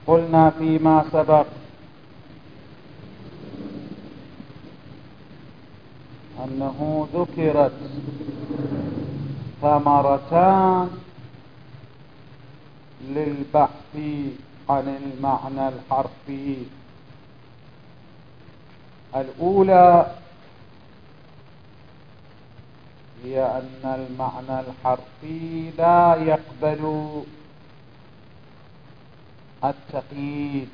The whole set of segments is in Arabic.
قلنا فيما سبق أنه ذكرت ثمرتان للبحث عن المعنى الحرفي. الأولى هي أن المعنى الحرفي لا يقبل التقييد.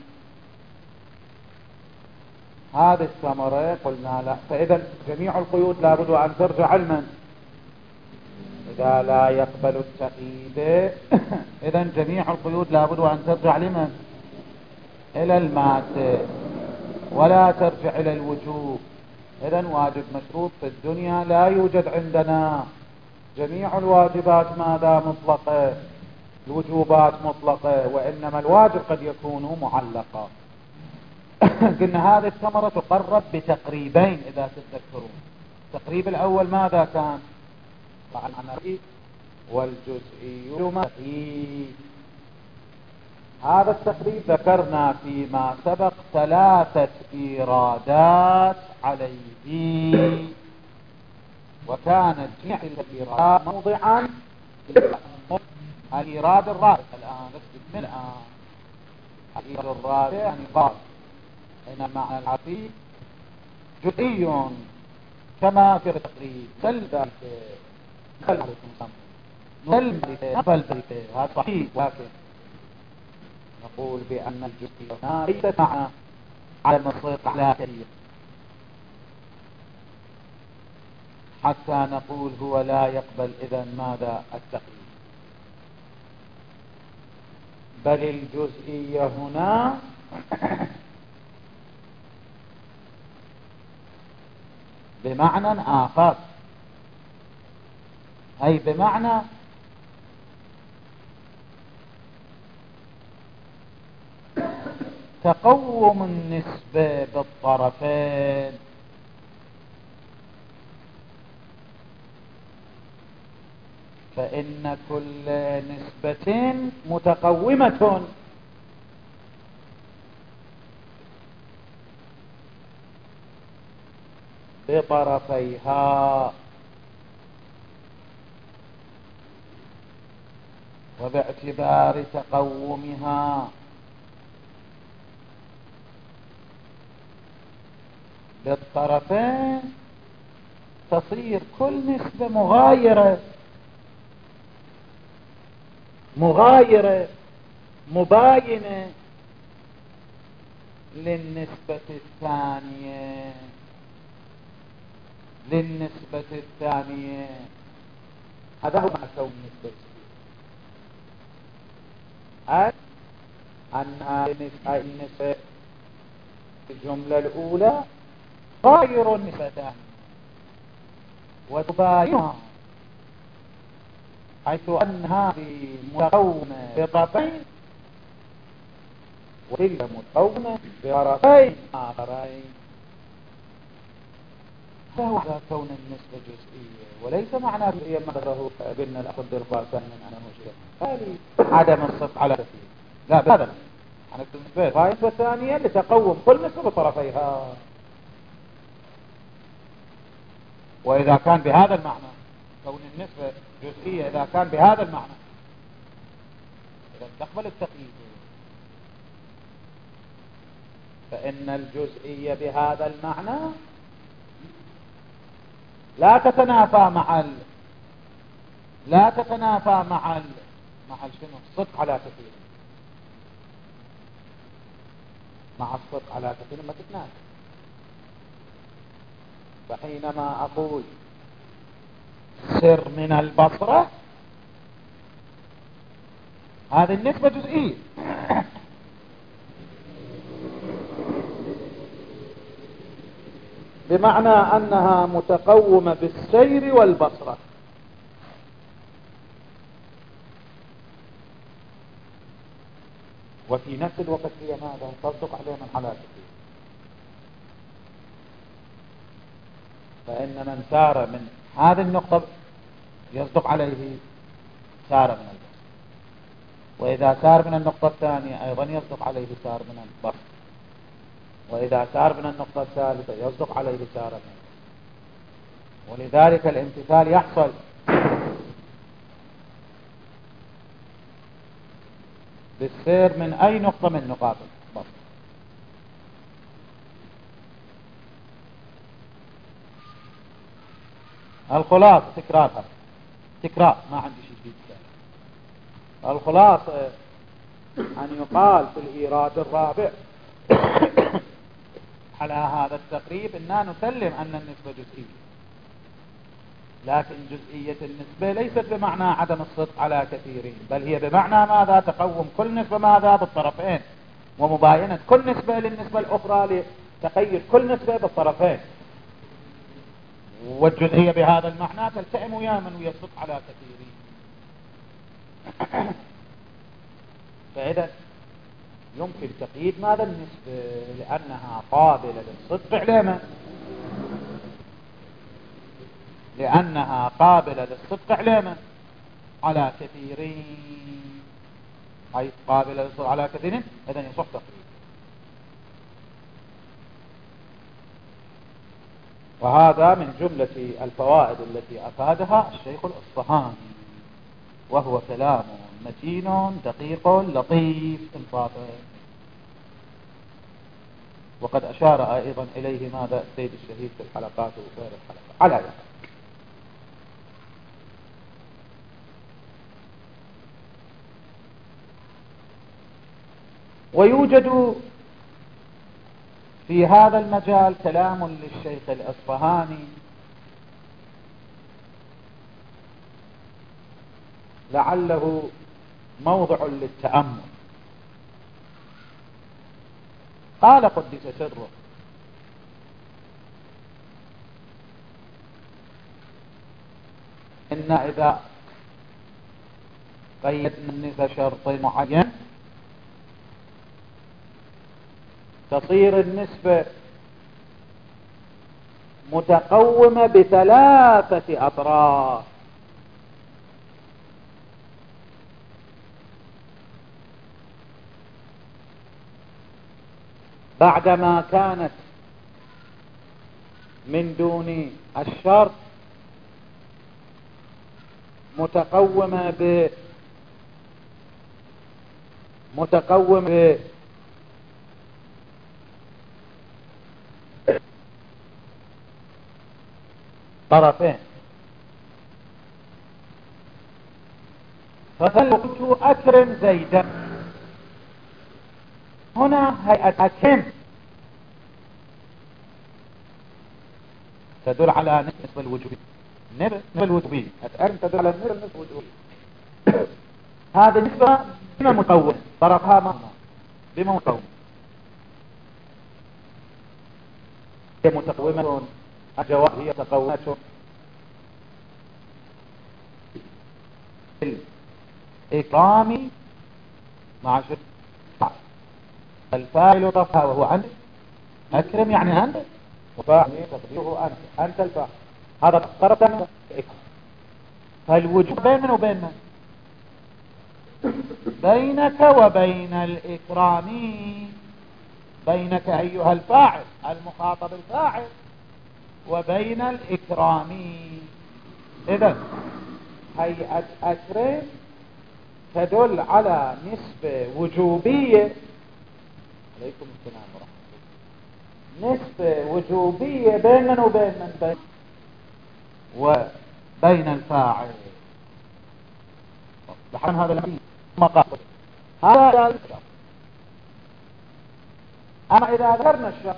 هذه الثمرة قلنا لا، فإذا جميع القيود لابد أن ترجع علما. إذا لا يقبل التقييد إذا جميع القيود لابد أن ترجع لمن؟ إلى المادة ولا ترجع إلى الوجوب. إذا واجب مشروط في الدنيا لا يوجد عندنا. جميع الواجبات ماذا مطلقة؟ الوجوبات مطلقة، وإنما الواجب قد يكون معلقا. قلنا هذه الثمرة تقرب بتقريبين إذا تتذكرون. التقريب الأول ماذا كان؟ والجزئي. هذا التقريب ذكرنا فيما سبق 3 إيرادات عليه، وكانت جميع الإيرادات موضعا الإيراد الرابع. الآن نكتب الآن الإيراد الرابع يعني ضاد، إن معنى العقيد جزئي كما في التقريب. سلبا هذا صحيح، ولكن نقول بأن الجزئيات ليست معنى على الصدق على كثير حتى نقول هو لا يقبل إذن ماذا؟ التقييد. بل الجزئية هنا بمعنى آخر، أي بمعنى تقوم النسبة بالطرفين. فإن كل نسبة متقومة بطرفيها، وباعتبار تقومها بالطرفين تصير كل نسبة مغايرة مباينة للنسبة الثانية. هذا هو معنى كون النسبة. أن النسبة الجملة الأولى غير النسبة الثانية وتباينها، حيث أن هذه متقومة بطرفين وتلك متقومة بطرفين آخرين. فهو كون النسبة جزئية، وليس معنى جزئية مقدره قلنا الأخذ بالقاسم من أنا مشكلة عدم الصف على كثير. لا، بهذا أنا أكتب النسبة الغاية الثانية لتقوم كل نسبة بطرفيها. وإذا كان بهذا المعنى كون النسبة جزئية، إذا كان بهذا المعنى إذا تقبل التقييد. فإن الجزئية بهذا المعنى لا تتنافى مع شنو؟ الصدق على كثير. مع الصدق على كثير ما تتنافى. فحينما أقول سر من البصرة هذه النسبة جزئية، بمعنى أنها متقومة بالسير والبصرة. وفي نفس الوقت هي ماذا؟ تصدق عليه من حالات كثير. فإن من سار من هذه النقطة يصدق عليه سار من البصر. وإذا سار من النقطة الثانية أيضا يصدق عليه سار من البسط، وإذا سار من النقطة الثالثة يصدق عليه سار من البسط. ولذلك الامتثال يحصل بالسير من أي نقطة من نقاط البسط. الخلاصة تكرار ما عندي شيء جديد. الخلاصة أن يقال في الإيراد الرابع على هذا التقريب أننا نسلم أن النسبة جزئية، لكن جزئية النسبة ليست بمعنى عدم الصدق على كثيرين، بل هي بمعنى ماذا؟ تقوم كل نسبة ماذا؟ بالطرفين، ومباينة كل نسبة للنسبة الأخرى لتقيد كل نسبة بالطرفين. والجزئية بهذا المعنى تلتئم ويا من ويصدق على كثيرين. فإذا يمكن تقييد ماذا النسبة لأنها قابلة للصدق علما، لأنها قابلة للصدق علما على كثيرين، أي قابلة للصدق على كثيرين، إذن يصح تقييد. وهذا من جملة الفوائد التي أفادها الشيخ الأصفهاني، وهو كلام متين دقيق لطيف انصافا. وقد أشار أيضا إليه ماذا السيد الشهيد في الحلقات وغير الحلقات على ذلك. ويوجد في هذا المجال كلام للشيخ الأصفهاني لعله موضع للتأمل. قال قدس سره: إن إذا قيدنا النسبة شرط معين تصير النسبة متقومة بثلاثة أطراف. بعدما كانت من دون الشرط متقومة طرفين. فقلت أكرم زيدا، هنا هيئة أكرم تدل على نسبة الوجوبية. نسبة الوجوبية أكرم تدل على نسبة الوجوبية. هذه النسبة بما مكون طرفها ما بما مكون هي متقومة. الجواب هي تقومة الإكرام مع شرط الفاعل طفها وهو عندك. أكرم يعني أنت، وفاعل تقديره أنت الفاعل. هذا طرف من الإكرام. فالوجوب بين من وبين من؟ بينك وبين الإكرام، بينك أيها الفاعل المخاطب الفاعل وبين الإكرام. إذن هيئة أكرم تدل على نسبة وجوبية. عليكم السلام ورحمة الله. نسبة وجوبية بين من وبين من؟ وبين الفاعل. لحن هذا الحين مقام هذا الشرط. أما إذا ذكرنا الشرط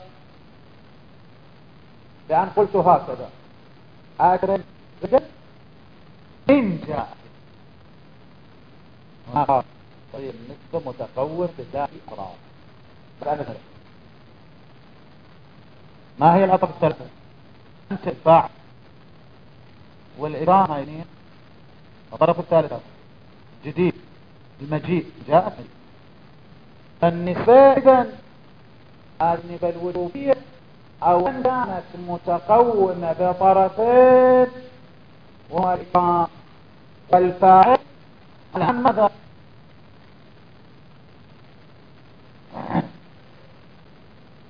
بأن قلت هكذا: أكرم زيد إن جاء. طيب النسبة متقوم بذات أطراف. ما هي الأطراف الثلاثة؟ أنت الفاعل والإكرام هينين. الطرف الثالث جديد المجيء جاء. النسبة إذن النسبة الوجوبية أو كانت متقومة بطرفين وهو الإكرام والفاعل عن ماذا؟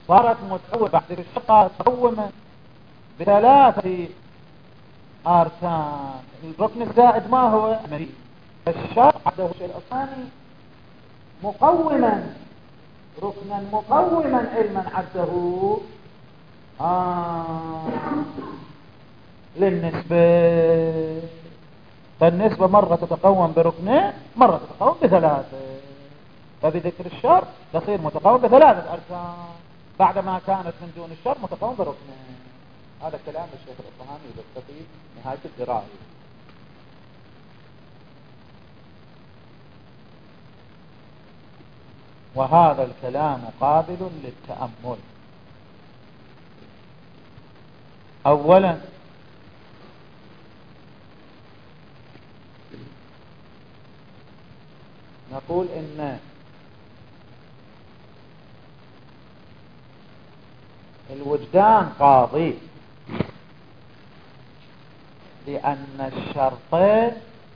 صارت متقومة بعد الشقة متقومة بثلاثة أركان. الركن الزائد ما هو؟ مريء. الشرط عده الشيء الثاني مقوما، ركنا مقوما علما عده للنسبة. فالنسبة مرة تتقوم بركنين، مرة تتقوم بثلاثة. فبذكر الشرط تصير متقوم بثلاثة أركان بعدما كانت من دون الشرط متقوم بركنين. هذا كلام الشيخ الإصفهاني بالتقي نهاية الدراية. وهذا الكلام قابل للتأمل. أولا نقول إن الوجدان قاضي لأن الشرطين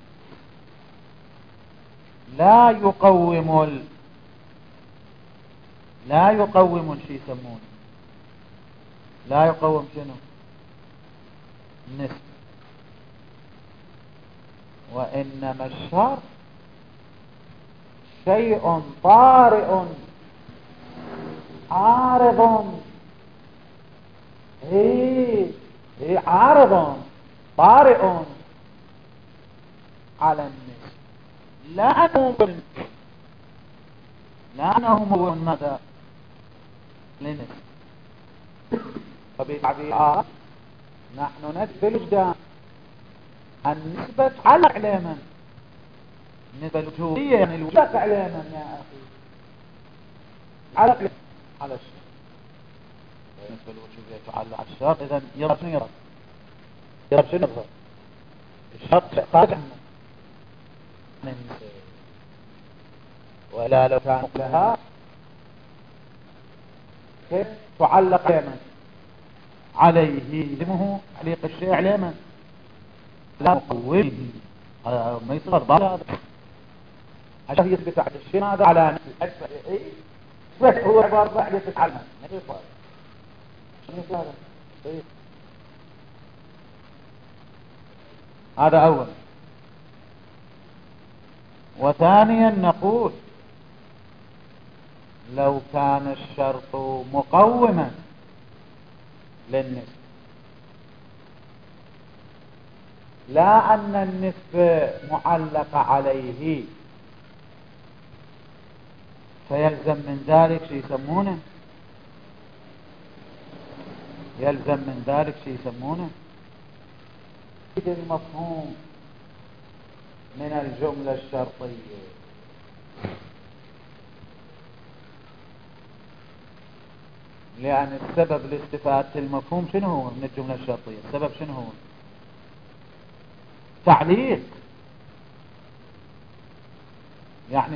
لا يقوم شو يسمونه، لا يقوم شنو؟ النسبة. وإنما الشرط شيء طارئ عارض، عارض طارئ على النسبة، لا أنه مو مدى للنسبة. فبالتعبير نحن نثبت الوجدان النسبة تعلق على من؟ النسبة الوجودية يعني الوجود على من يا أخي؟ علق على الشرط. النسبة الوجودية تعلق على الشرط. إذن يضرب شنو يضرب؟ يضرب شنو يضرب؟ الشرط خارج عنه ولا لو كان لها كيف تعلق على من؟ عليه يلزمه تعليق الشيء على من؟ لا مقوله. هذا ما يصير ضرب عشان يثبت على الشيء هذا على نفسه. بس هو عبارة عن يثبت على من؟ ما يصير. شنو هذا؟ هذا أول. وثانيا نقول لو كان الشرط مقوما للنسبة، لا أن النسبة معلقة عليه، فيلزم من ذلك شيء يسمونه، يلزم من ذلك شيء يسمونه المفهوم من الجملة الشرطية. لأن السبب لاستفادة المفهوم شنو هو من الجملة الشرطية؟ السبب شنو هو؟ تعليق، يعني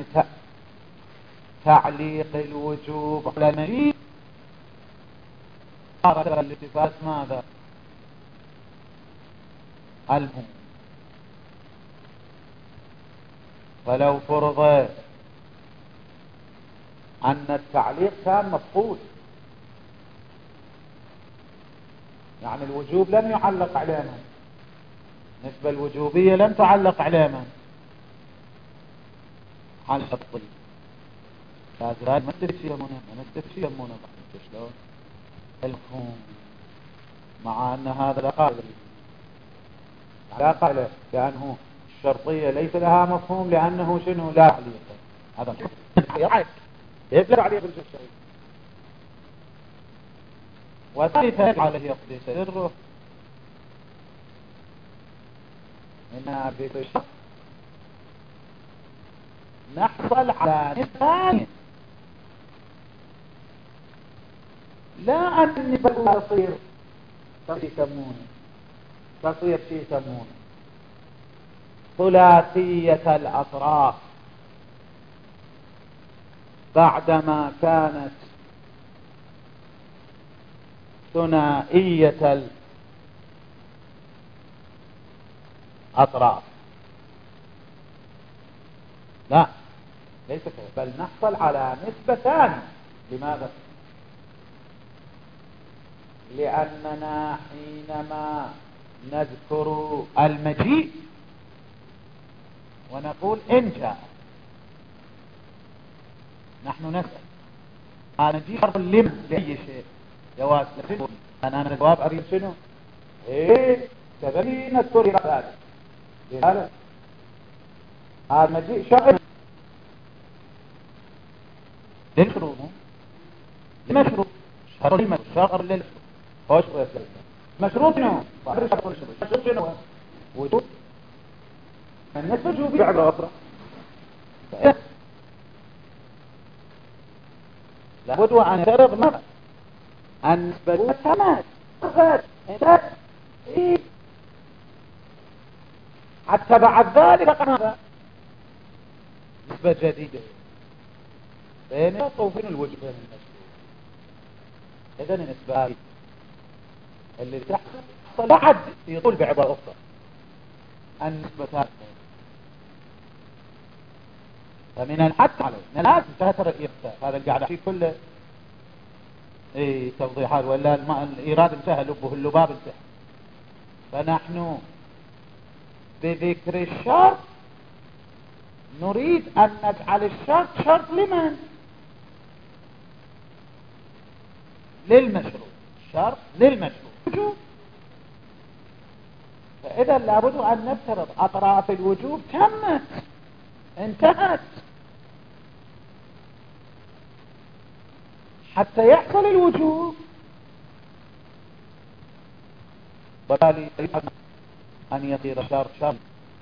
تعليق الوجوب على المجيء صار الاستفادة ماذا؟ المفهوم. فلو فرض أن التعليق كان مفقود، يعني الوجوب لم يعلق على من؟ النسبة الوجوبية لم تعلق على من؟ على الشرطي. لازم ما نستفشي يمونه شلون المفهوم، مع أن هذا لا قائل لأنه الشرطية ليس لها مفهوم لأنه شنو؟ لا تعليق. هذا يبلغ عليه بالجسد. وثالثا عليه يقضي سره إنها بتشرط نحصل على نسبة، لا أن النسبة تصير شيء يسمونه ثلاثية الأطراف بعدما كانت ثنائية الأطراف. لا ليس كذا، بل نحصل على نسبتان. لماذا؟ لأننا حينما نذكر المجيء ونقول إن جاء، نحن نسأل المجيء شرط لمن لأي شيء جواز لشنو؟ أنا من الجواب أريد شنو؟ إيه سببي نذكر ذلك لهذا المجيء شرط للشروط لمشروط شرط للمشروط شرط للشروط خوش مشروط شنو؟ مشروط شنو؟ وجود النسبة وجوبية بعبارة أخرى لابد أن ترغ مرة النسبة تمت انتهت حتى بعد ذلك ماذا؟ نسبة جديدة بين الطوفين الوجود بين المشروط. إذن النسبة اللي تحصل بعد يقول بعبارة أخرى النسبة فمن الحد عليه لازم تهتر الإرسال. هذا القاعدة في كل توضيحات ولا الإيراد انتهى لبه اللباب انتهى. فنحن بذكر الشرط نريد أن نجعل الشرط شرط لمن؟ للمشروط. شرط للمشروط. فإذا لابد أن نفترض أطراف الوجوب تمت انتهت حتى يحصل الوجوب. وبالتالي أن يصير شرط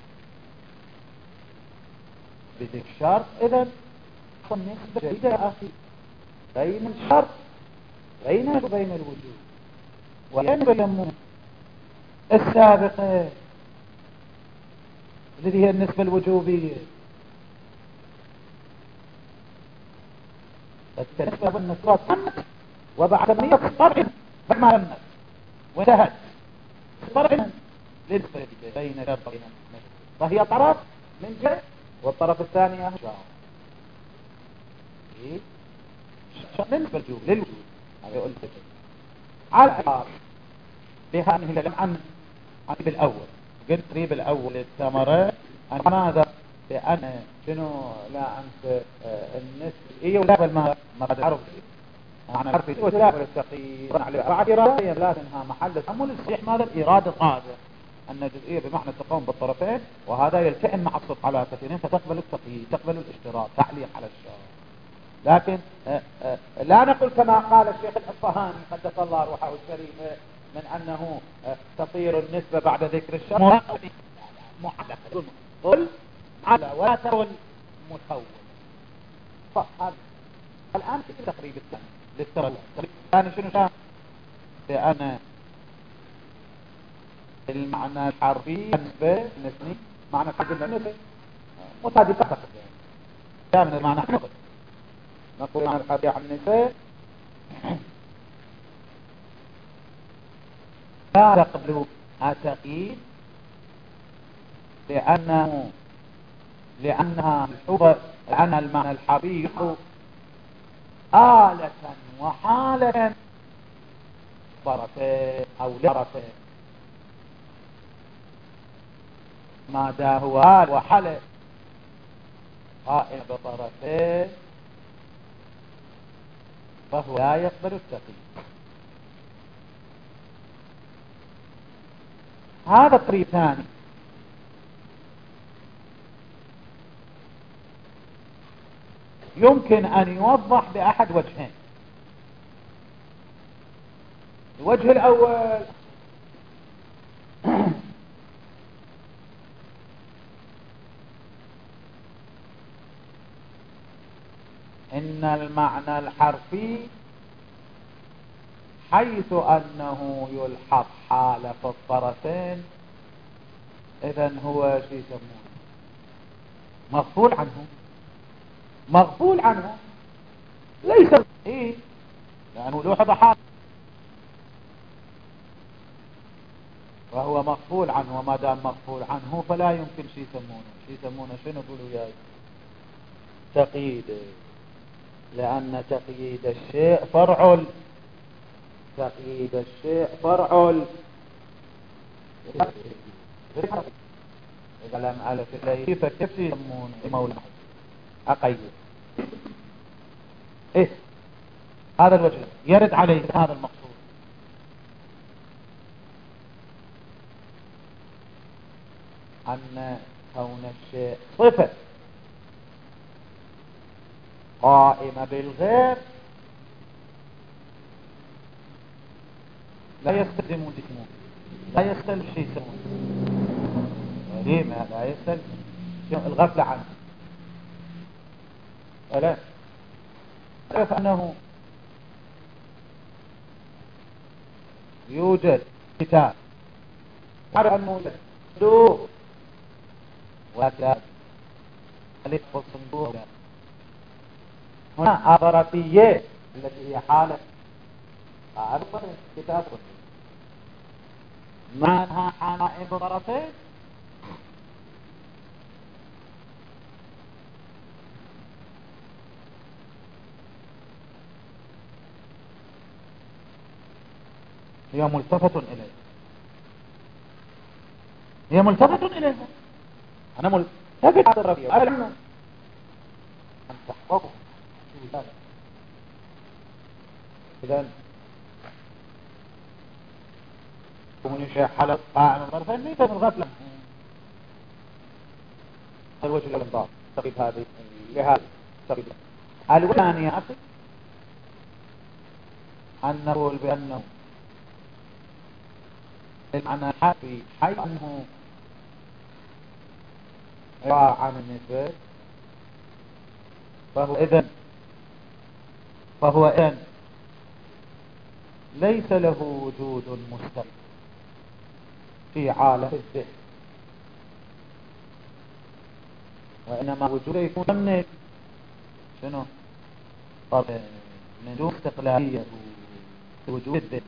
بذلك الشرط. إذن نسبة جيدة يا أخي بين الشرط بين الوجوب وبين السابقة الذي هي النسبة الوجوبية. النسبة بالنسبة تمت وبعد مية طرح ما تمت وانتهت طرح للنسبة بين شرطين فهي طرف من جهة والطرف الثاني أهجار بالنسبة للوجود هذا يقول لك على الأعراض بها أنه لم عن بالأول قلت ريب الأول الثمرة ماذا بأن شنو لا أنت النسبة إيه ولا بالما ما قد عرف أنا عرفت ولا بالتقييد على بعد إرادة لا تنها محل تأمل الصحيح. ماذا الإرادة القادة أن الجزئية بمعنى تقوم بالطرفين وهذا يلتئم مع الصدق على كثيرين فتقبل التقييد تقبل الاشتراط تعليق على الشرط. لكن لا نقول كما قال الشيخ الأصفهاني قدس الله روحه الشريفة من أنه تصير النسبة بعد ذكر الشرط معلقة قل على ولا تقل متحول. فهذا الآن في تقريب الثاني للتقريب الثاني شنو شاء بأن المعنى الحرفي نسبة نسبي معنى الحرفي النسبة متعدفة تقريب من المعنى الحرفي نقول معنى الحرفي عن النسبة لا تقبل التقييد لأنها الحب لأن المعنى الحرفي آلة وحالة طرفين أو لطرفين ما دا هو آل وحالة قائم بطرفين فهو لا يقبل التقييد. هذا طريق ثاني يمكن أن يوضح بأحد وجهين. الوجه الأول إن المعنى الحرفي حيث أنه يلحق حالة في الطرفين إذن هو شيء يسمونه مغفول عنه ليس إيه لأنه له حال وهو مغفول عنه وما دام مغفول عنه فلا يمكن شيء يسمونه شنو يقولوا يا تقييد. لأن تقييد الشيء فرع تقييد الشيء فرع إذا لم ألف إليه فكيف يسمون مولى أقيد إيه هذا الوجه يرد عليه هذا المقصود أن كون الشيء صفة قائمة بالغير لا يستلزمون اسمه لا يختلف شيء سمون ليه لا يختلف الغفلة عنه ألا عرف أنه يوجد كتاب عرف أنه يوجد صندوق وكتاب ألف الصندوق هنا الظرفية التي هي حالة أعرف كتاب معناها حنائب ظرفين هي ملتفت إليه هي ملتفت إليها أنا ملتفت على الربيع أن تحفظه إذن ومن يشاء حلق قائم الظرفين ليس من غفلة الوجه الانضاف تقيب هذه لهذا تقيب الثانية أصل أن نقول بأنه المعنى الحرفي حيث أنه عبارة عن النسبة فهو إذن ليس له وجود مستقل في عالم الذهن وإنما وجوده يكون من شنو طب من دون استقلالية وجود الذهن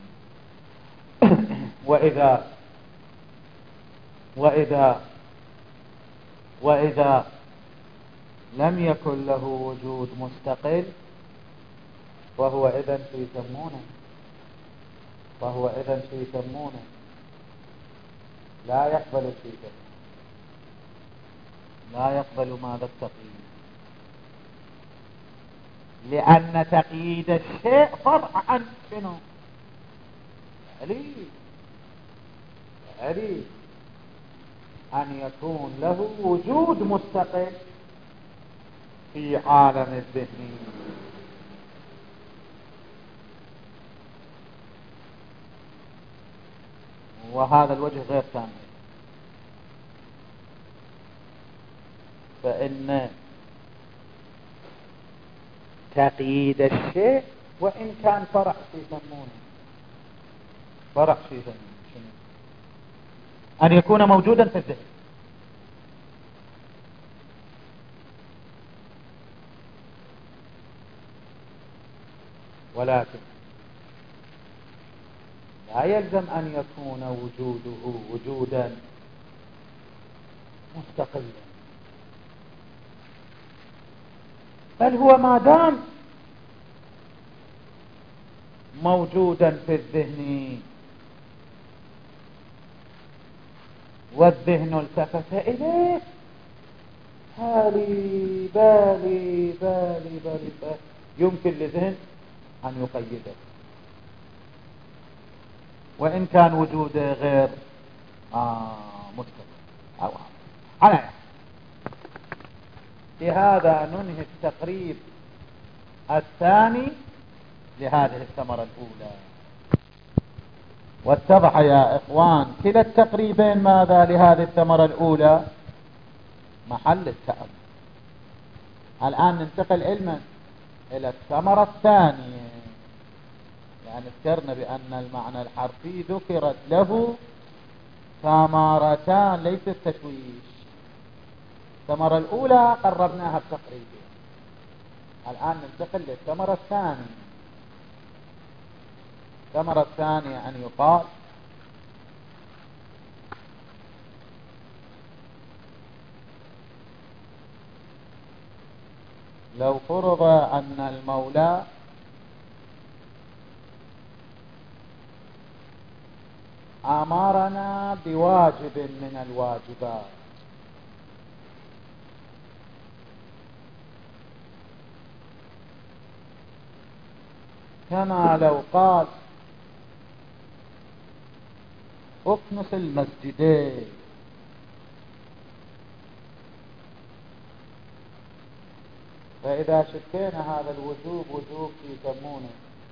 وإذا لم يكن له وجود مستقل فهو إذن في يسمونه لا يقبل الشيء لا يقبل ماذا التقييد لأن تقييد الشيء فرع عن شنو علي أن يكون له وجود مستقل في عالم الذهن وهذا الوجه غير كامل فإن تقييد الشيء وإن كان فرع يسمونه فرع شيء شنو أن يكون موجودا في الذهن ولكن لا يلزم أن يكون وجوده وجودا مستقلا بل هو ما دام موجودا في الذهن والذهن التفت إليه بالي يمكن لذهن أن يقيده وإن كان وجوده غير مستقل أو على بهذا ننهي التقريب الثاني لهذه الثمرة الأولى واتضح يا إخوان كلا التقريبين ماذا لهذه الثمرة الأولى محل التأمل الآن ننتقل علما إلى الثمرة الثانية يعني ذكرنا بأن المعنى الحرفي ذكرت له ثمرتان ليس التشويش الثمرة الأولى قربناها بتقريبين الآن ننتقل للثمرة الثانية الثمرة الثانية أن يقال لو فرض أن المولى بواجب من الواجبات. كما لو قال اكنس المسجدين، فإذا شكينا هذا الوجوب وجوب يسمونه،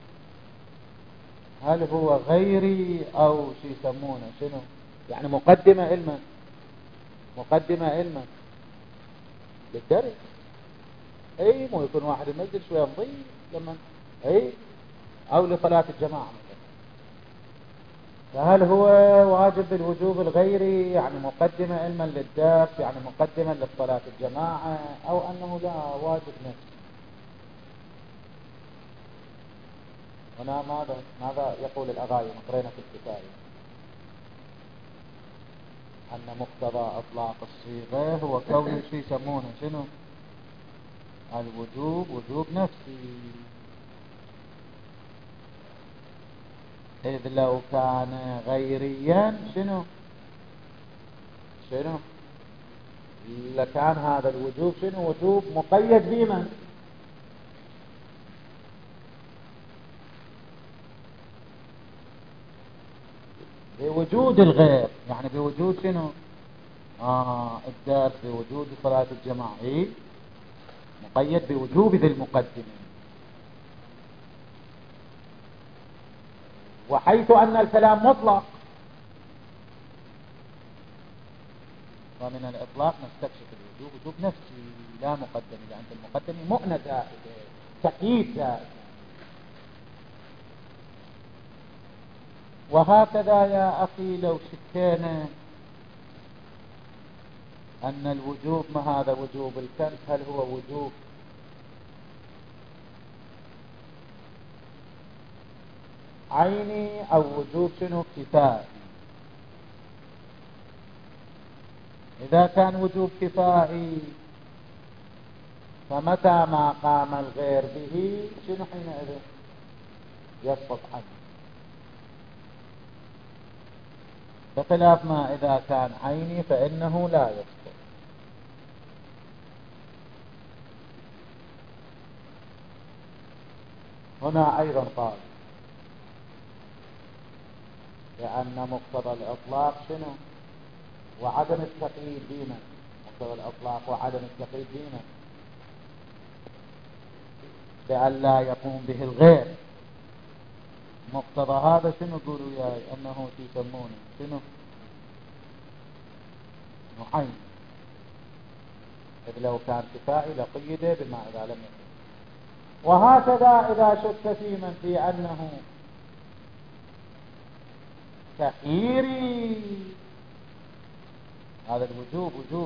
هل هو غيري أو شو يسمونه شنو؟ يعني مقدمة علما، مقدمة علما للدرس. اي مو يكون واحد ينزل شوية نظيف لما اي، او لصلاة الجماعة مثلا. فهل هو واجب بالوجوب الغيري يعني مقدمة علما للدرس، يعني مقدمة لصلاة الجماعة، او انه لا واجب نفسي؟ هنا ماذا يقول الأغاية؟ قرينا في الكتاب أن مقتضى إطلاق الصيغة هو كون شيء يسمونه شنو؟ الوجوب وجوب نفسي. إذ لو كان غيريا شنو؟ لكان هذا الوجوب شنو؟ وجوب مقيد بمن؟ بوجود الغير، يعني بوجود شنو؟ الدرس، بوجود صلاة الجماعة، مقيد بوجوب ذي المقدمة. وحيث أن الكلام مطلق، ومن الإطلاق نستكشف الوجوب وجوب نفسي لا مقدم، لأن المقدم مؤنة زائدة، تقييد زائد. وهكذا يا أخي لو شكينا أن الوجوب، ما هذا وجوب الكنس، هل هو وجوب عيني أو وجوب شنو كفائي؟ إذا كان وجوب كفائي فمتى ما قام الغير به شنو حينئذ يسقط عنه، بخلاف ما إذا كان عيني فإنه لا يسقط. هنا أيضا قال لأن مقتضى الإطلاق شنو؟ وعدم التقييد بما مقتضى الإطلاق وعدم التقييد بما بأن لا يقوم به الغير. مقتضى هذا شنو قولوا ياي؟ أنه يسمونه شنو؟ محين. إذ لو كان كفائي لقيده بما إذا لم يكن. وهكذا إذا شك في من في أنه تخييري، هذا الوجوب وجوب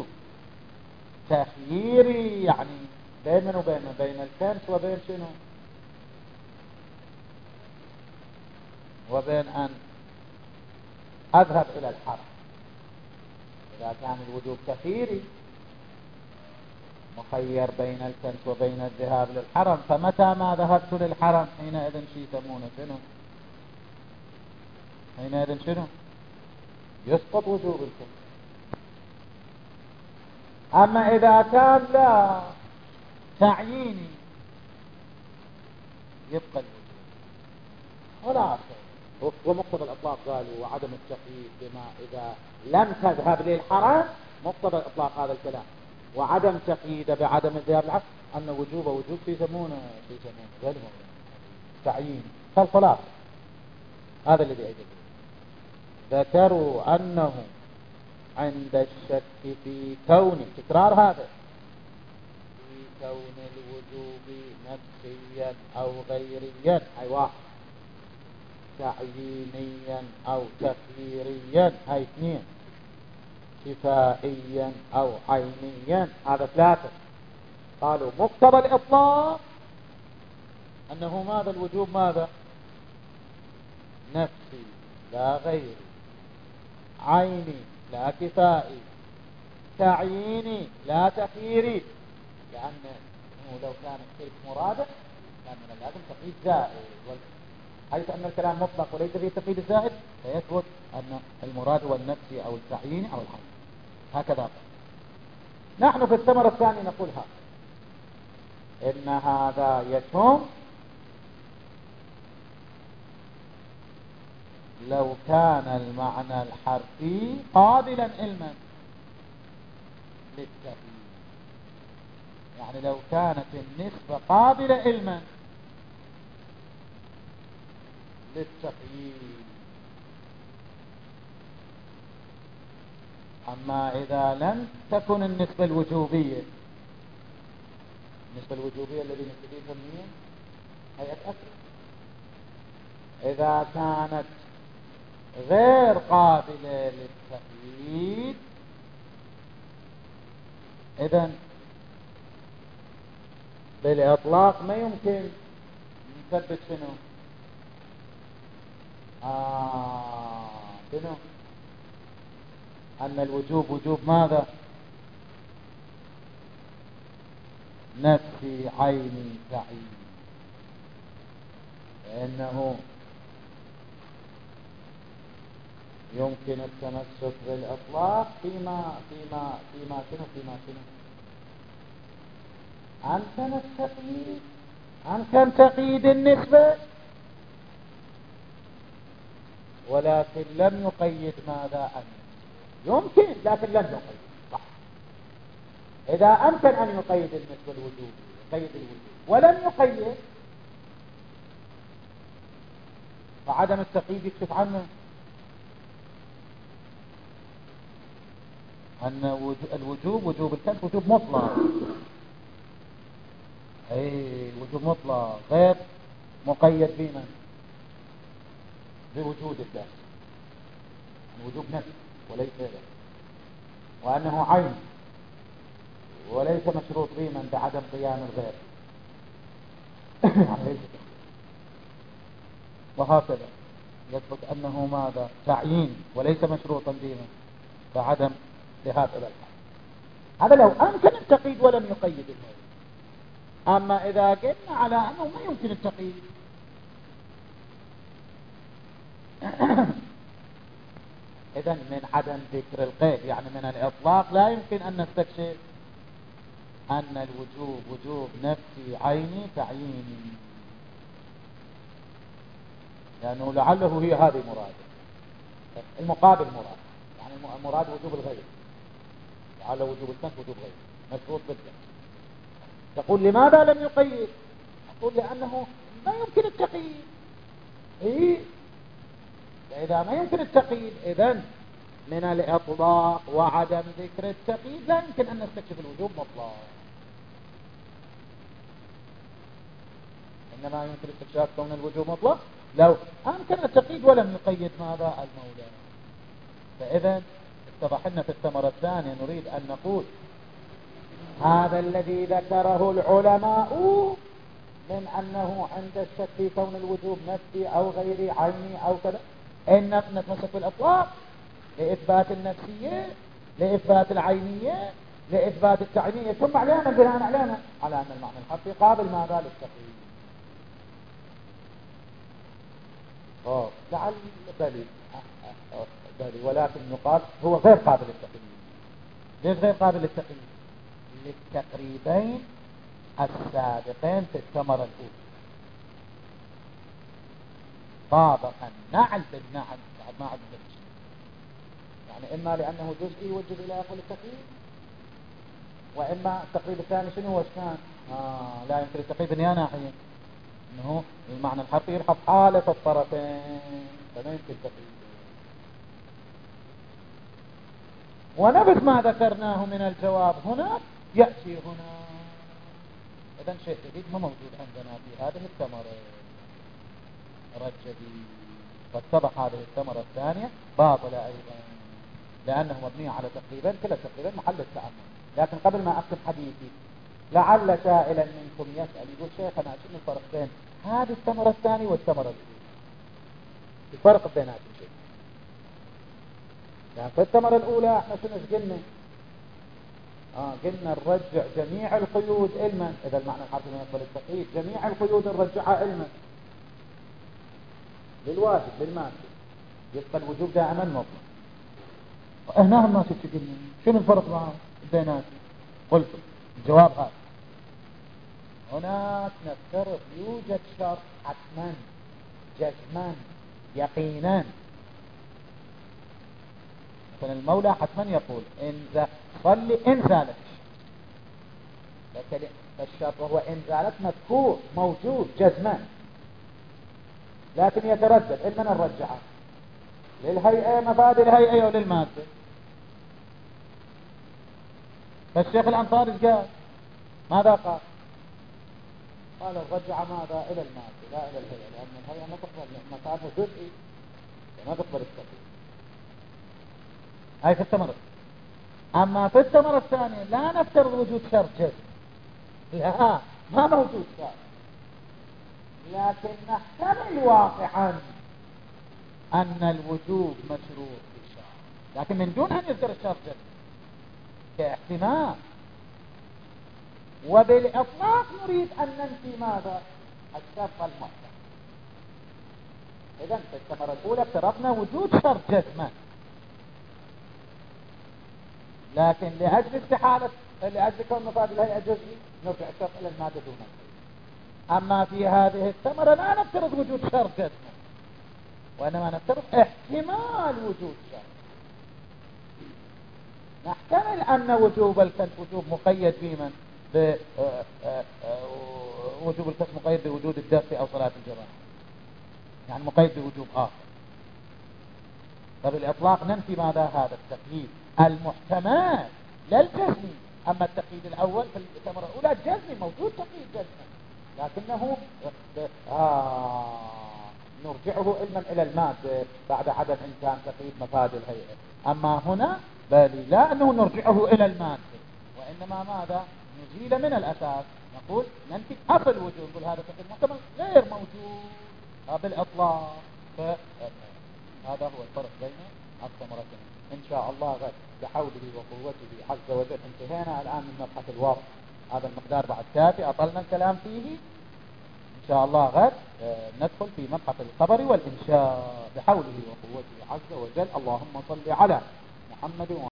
تخييري، يعني بين من وبين بين الكنس وبين شنو؟ وبين أن أذهب إلى الحرم. إذا كان الوجوب تخييري مخير بين الكنس وبين الذهاب للحرم، فمتى ما ذهبت للحرم حينئذ شيء يسمونه شنو؟ حينئذ شنو؟ يسقط وجوب الكنس. أما إذا كان لا تعييني يبقى الوجوب. ولا ومقتضى الإطلاق قالوا وعدم التقييد بما إذا لم تذهب للحرم، مقتضى الإطلاق هذا الكلام، وعدم تقييد بعدم الذهاب للحرم أن وجوب يسمونه غيرهم تعيين كالصلاة. هذا الذي أجل ذكروا أنه عند الشك في كون تكرار هذا في كون الوجوب نفسيا أو غيريا، أي واحد تعيينيا أو تخييريا، هاي اثنين كفائيا أو عينيا، هذا ثلاثة. قالوا مقتضى الإطلاق أنه ماذا الوجوب ماذا؟ نفسي لا غيري، عيني لا كفائي، تعييني لا تخييري. لأنه لو كان الشرك مرادف كان من اللازم تقييد زائد، حيث أن الكلام مطلق وليس فيه تقييد الزائد، فيثبت أن المراد هو النفسي أو التعييني أو الحيث. هكذا نحن في الثمرة الثانية نقول إن هذا يتم لو كان المعنى الحرفي قابلا علما للتقييد، يعني لو كانت النسبة قابلة علما للتقييد. أما إذا لم تكن النسبة الوجوبية، النسبة الوجوبية الذي نستفيدها منين؟ هيئة أصل، إذا كانت غير قابلة للتقييد إذن بالإطلاق ما يمكن نثبت شنو؟ شنو؟ أن الوجوب وجوب ماذا؟ نفسي عيني تعيين، فإنه يمكن التمسك بالإطلاق فيما شنو أمكن التقييد، أمكن تقييد النسبة ولكن لم يقيد ماذا يمكن، لكن لم يقيد. صح. إذا أمكن أن يقيد النسبة الوجوب يقيد الوجوب ولم يقيد فعدم التقييد يكشف عنه أن الوجوب وجوب الكسب وجوب مطلق، أي وجوب مطلق غير مقيد بما بوجود الله، الوجوب نفس وليس غير، وأنه عين وليس مشروط بما بعدم قيام الغير. وهكذا يثبت أنه ماذا تعيين وليس مشروطا بما بعدم لهذا الحال. هذا لو أمكن التقييد ولم يقيد الغير. أما إذا قلنا على أنه ما يمكن التقييد إذن من عدم ذكر القيد، يعني من الإطلاق لا يمكن أن نستكشف أن الوجوب وجوب نفسي عيني تعييني، لأنه لعله هي هذه مراده، المقابل مراد، يعني المراد وجوب الغير، لعله وجوب الكسب وجوب غير مشروط بالذات. تقول لماذا لم يقيد؟ أقول لأنه ما يمكن التقييد. إيه؟ فإذا ما يمكن التقييد إذن من الإطلاق وعدم ذكر التقييد لا يمكن أن نستكشف الوجوب مطلق، إنما يمكن استكشاف كون الوجوب مطلق لو أمكن التقييد ولم يقيد ماذا المولى. فإذا اتضح لنا في الثمرة الثانية نريد أن نقول هذا الذي ذكره العلماء من أنه عند الشك في كون الوجوب نفسي أو غير عيني أو كذا، إن نتمسك بالأطلاق لإثبات النفسية، لإثبات العينية، لإثبات التعيينية، ثم علينا بناء على أن المعنى الحرفي قابل ماذا للتقييد. لعل بلي ولكن يقال هو غير قابل للتقييد. ليش غير قابل للتقييد؟ للتقريبين السابقين في الثمرة الأولى، طابق النعل بالنعل بعد ما عد بالشيء، يعني إما لأنه جزئي والجزء لا يقبل التقييد، وإما التقريب الثاني شنو هو كان لا يمكن التقييد من ناحية إنه المعنى الحرفي يلحظ حالة الطرفين فما يمكن التقييد. ونفس ما ذكرناه من الجواب هنا يأتي هنا. إذن شيء جديد ما موجود عندنا في هذه الثمرة رجدي، فاتضح هذه الثمرة الثانية باطلة أيضا لأنه مبني على تقريبا، كلا تقريبا محل التأمل. لكن قبل ما أختم حديثي لعل سائلا منكم يسأل يقول شيخنا شنو الفرق بين هذه الثمرة الثانية والثمرة الأولى؟ الفرق بيناتهم شيء. يعني في الثمرة الأولى احنا شنو قلنا؟ قلنا نرجع جميع القيود علما، إذا المعنى الحرفي ما يقبل التقييد، جميع القيود نرجعها علما. للواجب للمادة، يبقى الوجوب دائما مطلق. هنا الناس يتكلمون شنو الفرق معه بيناتهم؟ قلت الجواب هذا: هناك نفترض يوجد شرط حتما جزما يقينا. مثلا المولى حتما يقول إن صلي إن زالت الشرط، فالشرط وهو إن زالت مذكور موجود جزما، لكن يتردد لمن نرجعه؟ للهيئة، مفاد الهيئة وللمادة. فالشيخ الأنصاري قال ماذا قال؟ قال الرجع ماذا؟ إلى المادة لا إلى الهيئة، لأن الهيئة ما تقبل مفادها جزئي وما تقبل التقييد. هاي في الثمرة. أما في الثمرة الثانية لا نفترض وجود شرط جزم، لا ما موجود شرط، لكن نحتمل واقعا أن الوجوب مشروط بالشرط، لكن من دون أن يذكر الشرط جزم كاحتمال. وبالإطلاق نريد أن ننفي ماذا؟ الشرط المحتمل. إذن في الثمرة الأولى افترضنا وجود شرط جزما، لكن لأجل استحالة، لأجل كون مفاد الهيئة جزئي نرجع الشرط إلى المادة دون الهيئة. أما في هذه الثمرة لا نفترض وجود شرط جزما، وإنما نفترض احتمال وجود شرط. نحتمل أن وجوب الكسب وجوب مقيد بمن؟ وجوب الكسب مقيد بوجود الدرس أو صلاة الجماعة، يعني مقيد بوجوب آخر. فبالإطلاق ننفي ماذا؟ هذا التقييد المحتمل لا الجزمي. أما التقييد الأول في الثمرة الأولى الجزمي موجود تقييد جزمي، لكنه نرجعه علما إلى المادة بعد عدم إمكان تقييد مفاد الهيئة. أما هنا بل لا أنه نرجعه إلى المادة، وإنما ماذا؟ نزيل من الأساس، نقول ننفي أصل الوجود، نقول هذا تقييد محتمل غير موجود بالإطلاق. هذا هو الفرق بين الثمرتين. إن شاء الله غد بحوله وقوته عز وجل انتهينا الآن من مبحث الوضع. هذا المقدار بعد كافي، أطلنا الكلام فيه. إن شاء الله غد ندخل في مبحث الخبر والإنشاء بحوله وقوته عز وجل. اللهم صل على محمد